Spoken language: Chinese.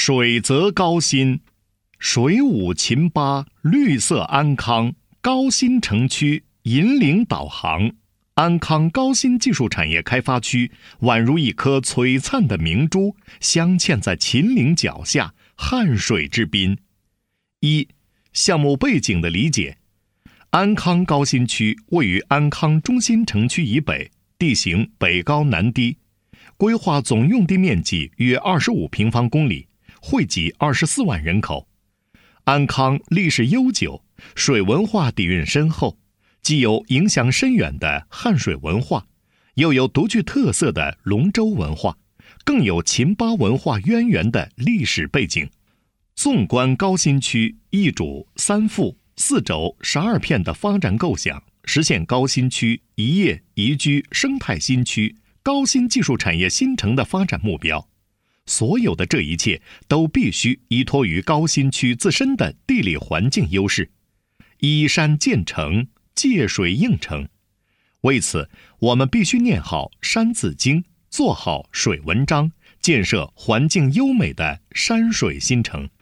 水泽高新，水舞秦巴，绿色安康，高新城区引领导航。安康高新技术产业开发区宛如一颗璀璨的明珠，镶嵌在秦岭脚下，汉水之滨。一、项目背景的理解。安康高新区位于安康中心城区以北，地形北高南低，规划总用地面积约25平方公里，惠及24万人口。安康历史悠久，水文化底蕴深厚，既有影响深远的汉水文化，又有独具特色的龙舟文化，更有秦巴文化渊源的历史背景。纵观高新区一主三副4轴12片的发展构想，实现高新区一业宜居生态新区、高新技术产业新城的发展目标。所有的这一切都必须依托于高新区自身的地理环境优势，依山建城，借水应城。为此，我们必须念好山字经，做好水文章，建设环境优美的山水新城。